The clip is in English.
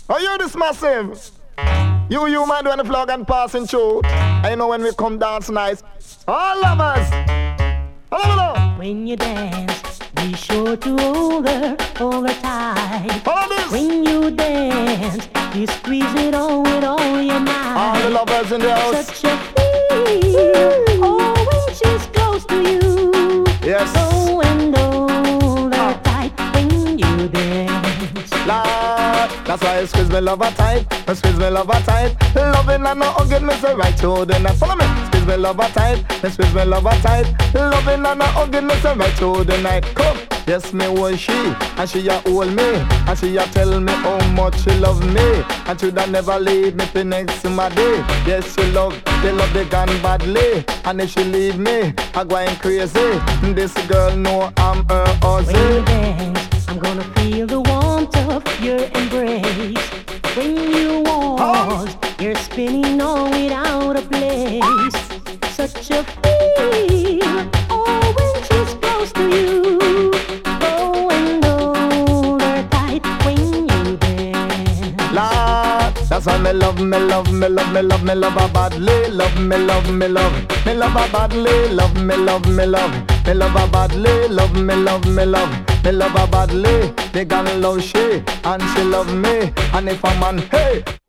Oh, you this massive. You man doing the vlog and passing through. I know when we come dance nice. All lovers. Hello. When you dance, be sure to hold her tight. Follow this. When you dance, you squeeze it on with all your might. All the lovers in the house. Such a feel, oh, when she's close to you. Yes. Go and hold her tight when you dance. Lord, that's why I squeeze me lover tight. I squeeze me lover tight. Loving and not hugging me say right to the night. Follow me. Squeeze me lover tight. I squeeze me lover tight. Loving and not hugging me say right to the night. Come. Yes, me was she, and she a hold me, and she a tell me how much she love me, and she da never leave me for next to my day. Yes, she love the gun badly, and if she leave me, I going crazy. This girl know I'm her husband. When you dance, I'm gonna feel the warmth of your embrace. When you waltz, you're spinning on without a place. Such a feel, oh, when she's close to you. Go and hold her tight when you dance. Lord, that's why me love her badly. Love me love her badly. Love me love her badly. Love me love her badly. They gonna love she, and she love me. And if a man, hey.